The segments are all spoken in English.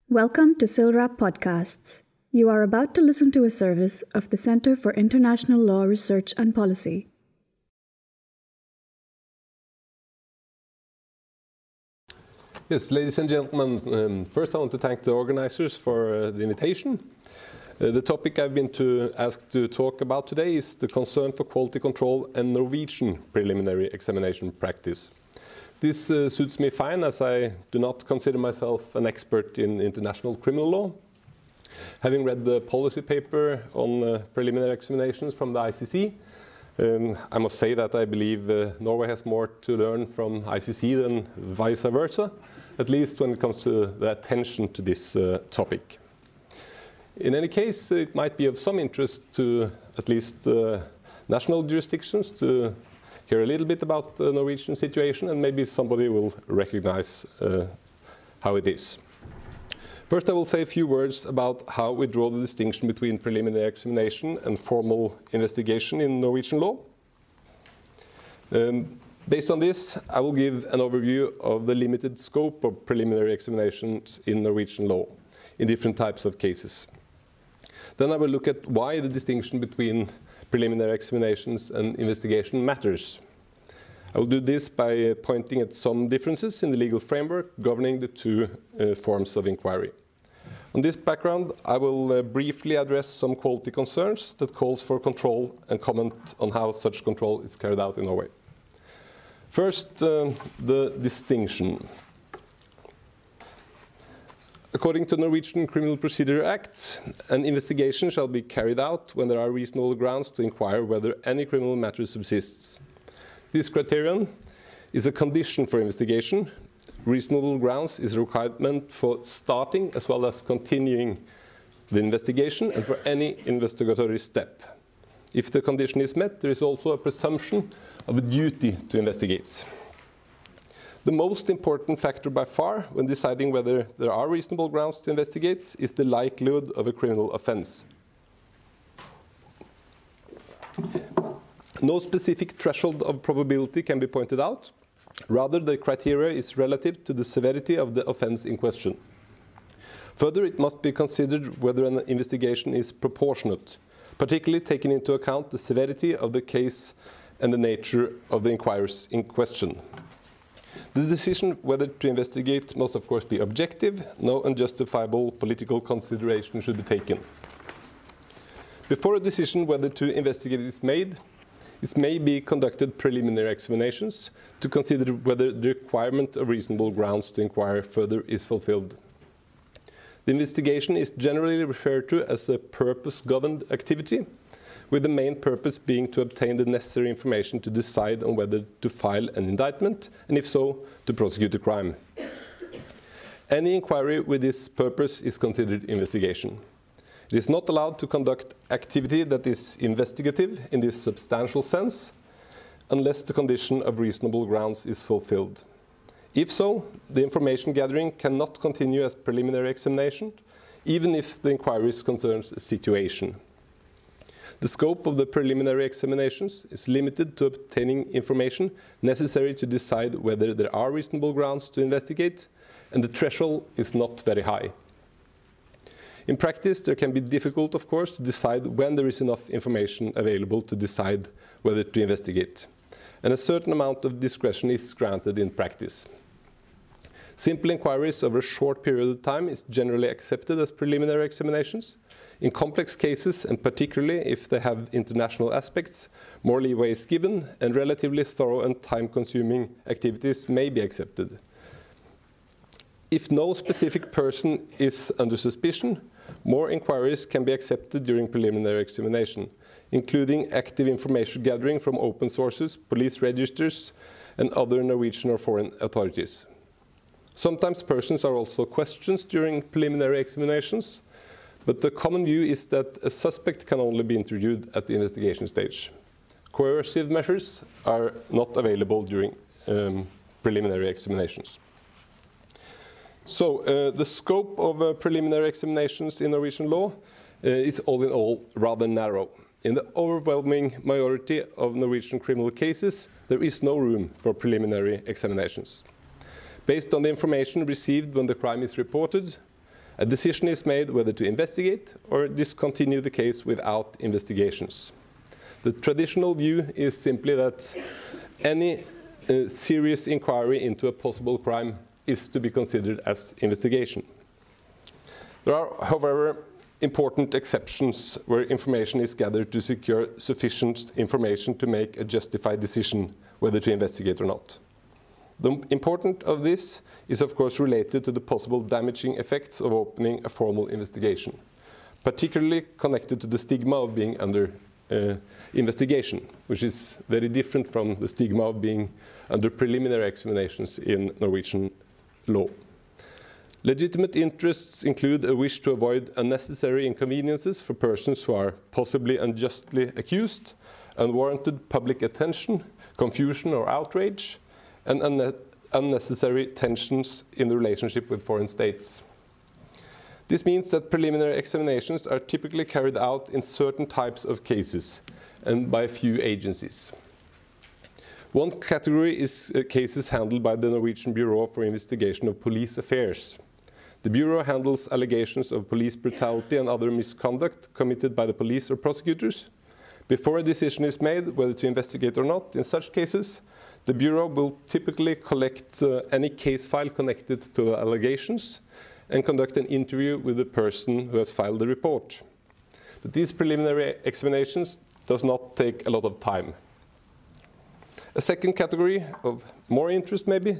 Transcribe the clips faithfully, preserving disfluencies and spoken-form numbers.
Welcome to SILRAP Podcasts. You are about to listen to a service of the Center for International Law Research and Policy. Yes, ladies and gentlemen, um, first I want to thank the organizers for uh, the invitation. Uh, the topic I've been to asked to talk about today is the concern for quality control and Norwegian preliminary examination practice. This uh, suits me fine, as I do not consider myself an expert in international criminal law. Having read the policy paper on uh, preliminary examinations from the I C C, um, I must say that I believe uh, Norway has more to learn from I C C than vice versa, at least when it comes to the attention to this uh, topic. In any case, it might be of some interest to at least uh, national jurisdictions to hear a little bit about the Norwegian situation, and maybe somebody will recognize uh, how it is. First, I will say a few words about how we draw the distinction between preliminary examination and formal investigation in Norwegian law. Um, based on this, I will give an overview of the limited scope of preliminary examinations in Norwegian law in different types of cases. Then I will look at why the distinction between preliminary examinations and investigation matters. I will do this by uh, pointing at some differences in the legal framework governing the two uh, forms of inquiry. On this background, I will uh, briefly address some quality concerns that calls for control and comment on how such control is carried out in Norway. First, uh, the distinction. According to the Norwegian Criminal Procedure Act, an investigation shall be carried out when there are reasonable grounds to inquire whether any criminal matter subsists. This criterion is a condition for investigation. Reasonable grounds is a requirement for starting as well as continuing the investigation and for any investigatory step. If the condition is met, there is also a presumption of a duty to investigate. The most important factor by far when deciding whether there are reasonable grounds to investigate is the likelihood of a criminal offense. No specific threshold of probability can be pointed out. Rather, the criteria is relative to the severity of the offense in question. Further, it must be considered whether an investigation is proportionate, particularly taking into account the severity of the case and the nature of the inquiries in question. The decision whether to investigate must, of course, be objective. No unjustifiable political consideration should be taken. Before a decision whether to investigate is made, it may be conducted preliminary examinations to consider whether the requirement of reasonable grounds to inquire further is fulfilled. The investigation is generally referred to as a purpose-governed activity, with the main purpose being to obtain the necessary information to decide on whether to file an indictment, and if so, to prosecute a crime. Any inquiry with this purpose is considered investigation. It is not allowed to conduct activity that is investigative in this substantial sense, unless the condition of reasonable grounds is fulfilled. If so, the information gathering cannot continue as preliminary examination, even if the inquiry concerns a situation. The scope of the preliminary examinations is limited to obtaining information necessary to decide whether there are reasonable grounds to investigate, and the threshold is not very high. In practice, there can be difficult, of course, to decide when there is enough information available to decide whether to investigate, and a certain amount of discretion is granted in practice. Simple inquiries over a short period of time is generally accepted as preliminary examinations. In complex cases, and particularly if they have international aspects, more leeway is given, and relatively thorough and time-consuming activities may be accepted. If no specific person is under suspicion, more inquiries can be accepted during preliminary examination, including active information gathering from open sources, police registers, and other Norwegian or foreign authorities. Sometimes persons are also questioned during preliminary examinations, but the common view is that a suspect can only be interviewed at the investigation stage. Coercive measures are not available during um, preliminary examinations. So, uh, the scope of uh, preliminary examinations in Norwegian law uh, is all in all rather narrow. In the overwhelming majority of Norwegian criminal cases, there is no room for preliminary examinations. Based on the information received when the crime is reported, A decision is made whether to investigate or discontinue the case without investigations. The traditional view is simply that any uh, serious inquiry into a possible crime is to be considered as investigation. There are, however, important exceptions where information is gathered to secure sufficient information to make a justified decision whether to investigate or not. The importance of this is of course related to the possible damaging effects of opening a formal investigation, particularly connected to the stigma of being under uh, investigation, which is very different from the stigma of being under preliminary examinations in Norwegian law. Legitimate interests include a wish to avoid unnecessary inconveniences for persons who are possibly unjustly accused, unwarranted public attention, confusion or outrage, and unne unnecessary tensions in the relationship with foreign states. This means that preliminary examinations are typically carried out in certain types of cases and by few agencies. One category is uh, cases handled by the Norwegian Bureau for Investigation of Police Affairs. The Bureau handles allegations of police brutality and other misconduct committed by the police or prosecutors. Before a decision is made whether to investigate or not, in such cases, the Bureau will typically collect uh, any case file connected to the allegations and conduct an interview with the person who has filed the report. But these preliminary examinations does not take a lot of time. A second category of more interest maybe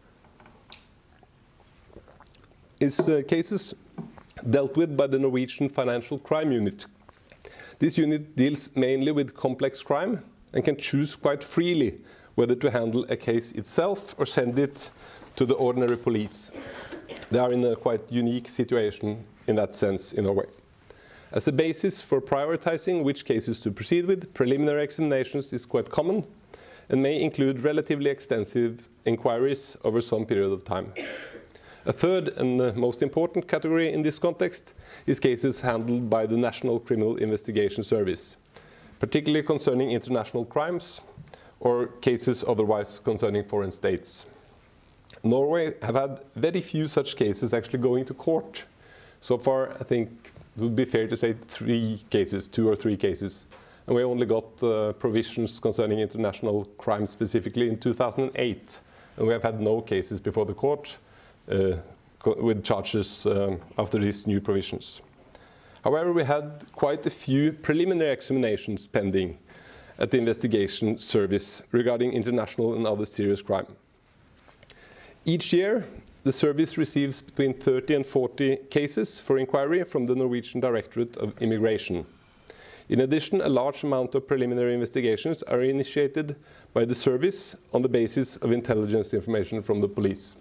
is uh, cases dealt with by the Norwegian Financial Crime Unit. This unit deals mainly with complex crime and can choose quite freely whether to handle a case itself or send it to the ordinary police. They are in a quite unique situation in that sense in Norway. As a basis for prioritizing which cases to proceed with, preliminary examinations is quite common and may include relatively extensive inquiries over some period of time. A third and the most important category in this context is cases handled by the National Criminal Investigation Service, particularly concerning international crimes or cases otherwise concerning foreign states. Norway have had very few such cases actually going to court. So far, I think it would be fair to say three cases, two or three cases. And we only got uh, provisions concerning international crime specifically in two thousand eight. And we have had no cases before the court Uh, with charges um, after these new provisions. However, we had quite a few preliminary examinations pending at the investigation service regarding international and other serious crime. Each year, the service receives between thirty and forty cases for inquiry from the Norwegian Directorate of Immigration. In addition, a large amount of preliminary investigations are initiated by the service on the basis of intelligence information from the police.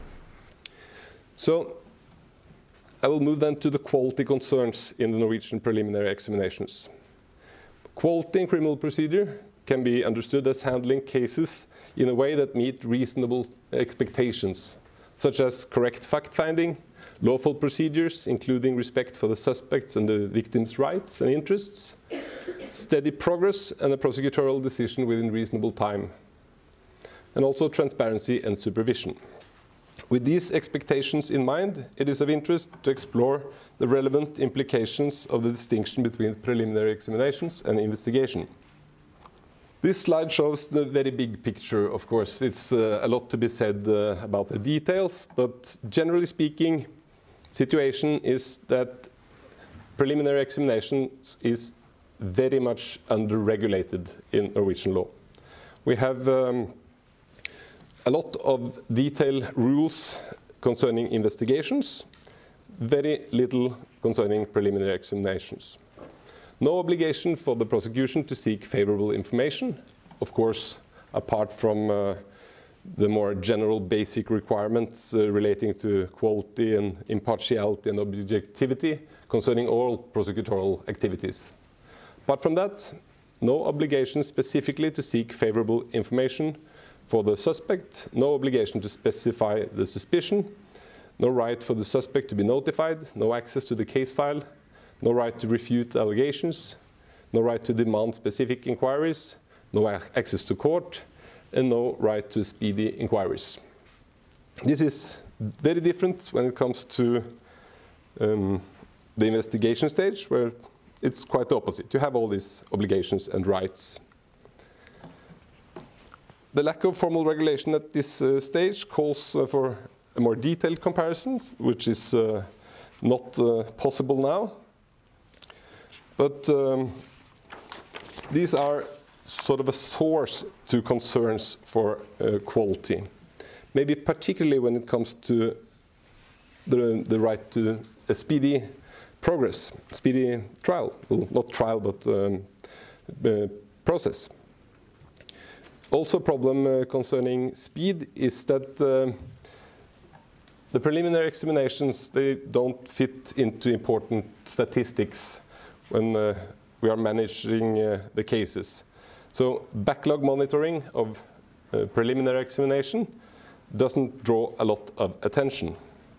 So, I will move then to the quality concerns in the Norwegian preliminary examinations. Quality in criminal procedure can be understood as handling cases in a way that meet reasonable expectations, such as correct fact-finding, lawful procedures, including respect for the suspects and the victims' rights and interests, steady progress, and a prosecutorial decision within reasonable time, and also transparency and supervision. With these expectations in mind, it is of interest to explore the relevant implications of the distinction between preliminary examinations and investigation. This slide shows the very big picture, of course. It's uh, a lot to be said uh, about the details, but generally speaking, situation is that preliminary examinations is very much under-regulated in Norwegian law. We have um, a lot of detailed rules concerning investigations, very little concerning preliminary examinations. No obligation for the prosecution to seek favorable information, of course, apart from uh, the more general basic requirements uh, relating to quality and impartiality and objectivity concerning all prosecutorial activities. Apart from that, no obligation specifically to seek favorable information for the suspect, no obligation to specify the suspicion, no right for the suspect to be notified, no access to the case file, no right to refute allegations, no right to demand specific inquiries, no access to court, and no right to speedy inquiries. This is very different when it comes to um, the investigation stage, where it's quite the opposite. You have all these obligations and rights. The lack of formal regulation at this uh, stage calls uh, for a more detailed comparison, which is uh, not uh, possible now. But um, these are sort of a source to concerns for uh, quality, maybe particularly when it comes to the, the right to a speedy progress, speedy trial, well, not trial, but um, uh, process. Also a problem uh, concerning speed is that uh, the preliminary examinations, they don't fit into important statistics when uh, we are managing uh, the cases. So backlog monitoring of uh, preliminary examination doesn't draw a lot of attention.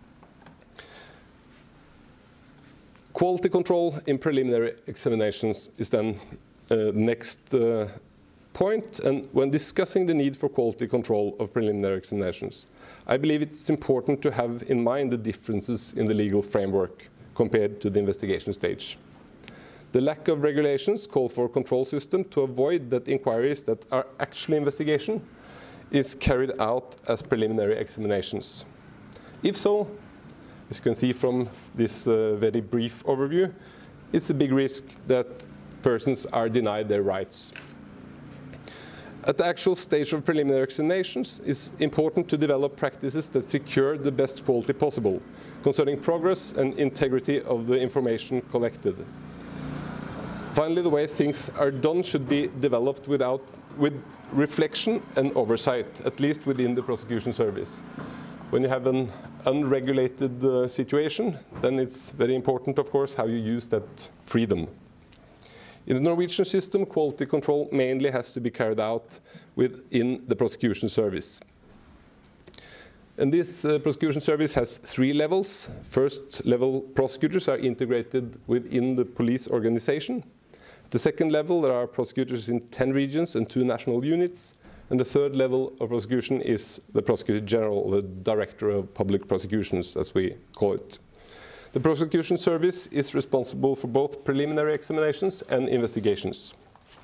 Quality control in preliminary examinations is then uh, the next uh, point. And when discussing the need for quality control of preliminary examinations, I believe it's important to have in mind the differences in the legal framework compared to the investigation stage. The lack of regulations call for a control system to avoid that inquiries that are actually investigation is carried out as preliminary examinations. If so, as you can see from this uh, very brief overview, it's a big risk that persons are denied their rights. At the actual stage of preliminary examinations, it's important to develop practices that secure the best quality possible concerning progress and integrity of the information collected. Finally, the way things are done should be developed without, with reflection and oversight, at least within the prosecution service. When you have an unregulated uh, situation, then it's very important, of course, how you use that freedom. In the Norwegian system, quality control mainly has to be carried out within the prosecution service. And this uh, prosecution service has three levels. First level prosecutors are integrated within the police organization. At the second level, there are prosecutors in ten regions and two national units. And the third level of prosecution is the Prosecutor General, the Director of Public Prosecutions, as we call it. The prosecution service is responsible for both preliminary examinations and investigations.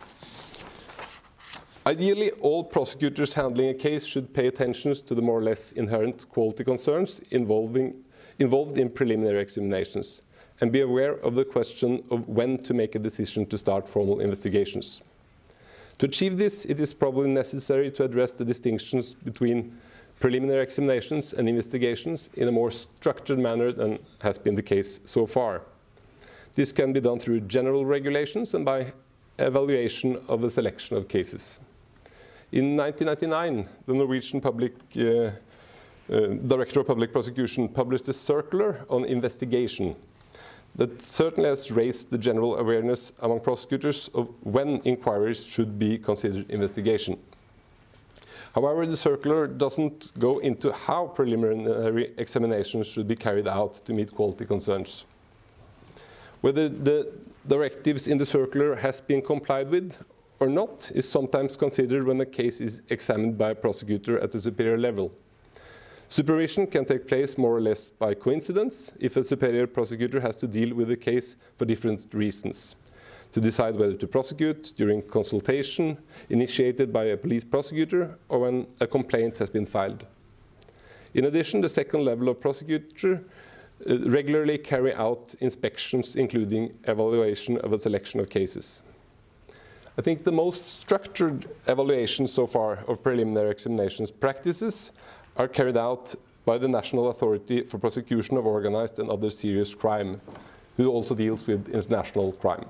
Ideally, all prosecutors handling a case should pay attention to the more or less inherent quality concerns involving, involved in preliminary examinations and be aware of the question of when to make a decision to start formal investigations. To achieve this, it is probably necessary to address the distinctions between preliminary examinations and investigations in a more structured manner than has been the case so far. This can be done through general regulations and by evaluation of a selection of cases. In nineteen ninety-nine, the Norwegian Public, uh, uh, Director of Public Prosecution published a circular on investigation that certainly has raised the general awareness among prosecutors of when inquiries should be considered investigation. However, the circular doesn't go into how preliminary examinations should be carried out to meet quality concerns. Whether the directives in the circular has been complied with or not is sometimes considered when a case is examined by a prosecutor at the superior level. Supervision can take place more or less by coincidence if a superior prosecutor has to deal with a case for different reasons. To decide whether to prosecute during consultation initiated by a police prosecutor or when a complaint has been filed. In addition, the second level of prosecutor uh, regularly carry out inspections, including evaluation of a selection of cases. I think the most structured evaluation so far of preliminary examinations practices are carried out by the National Authority for Prosecution of Organized and Other Serious Crime, who also deals with international crime.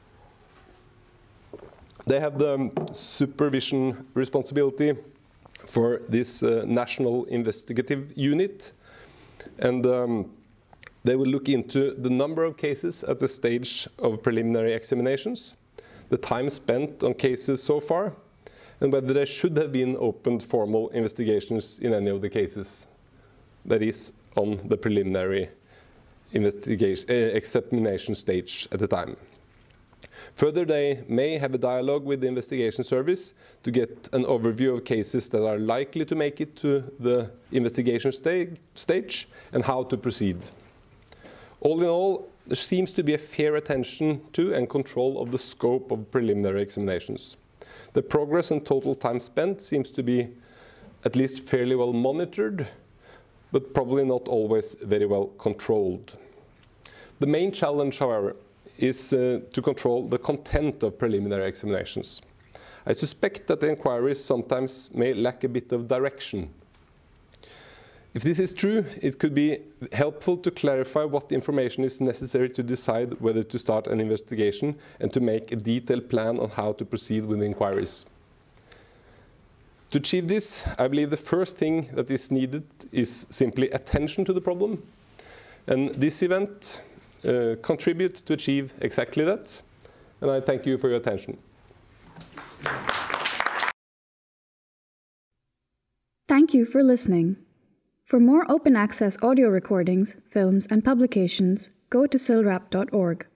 They have the supervision responsibility for this uh, national investigative unit, and um, they will look into the number of cases at the stage of preliminary examinations, the time spent on cases so far, and whether there should have been opened formal investigations in any of the cases, that is, on the preliminary investigation, uh, examination stage at the time. Further, they may have a dialogue with the investigation service to get an overview of cases that are likely to make it to the investigation sta- stage and how to proceed. All in all, there seems to be a fair attention to and control of the scope of preliminary examinations. The progress and total time spent seems to be at least fairly well monitored, but probably not always very well controlled. The main challenge, however, is uh, to control the content of preliminary examinations. I suspect that the inquiries sometimes may lack a bit of direction. If this is true, it could be helpful to clarify what information is necessary to decide whether to start an investigation and to make a detailed plan on how to proceed with the inquiries. To achieve this, I believe the first thing that is needed is simply attention to the problem. And this event uh, contributes to achieve exactly that. And I thank you for your attention. Thank you for listening. For more open access audio recordings, films, and publications, go to silrap dot org.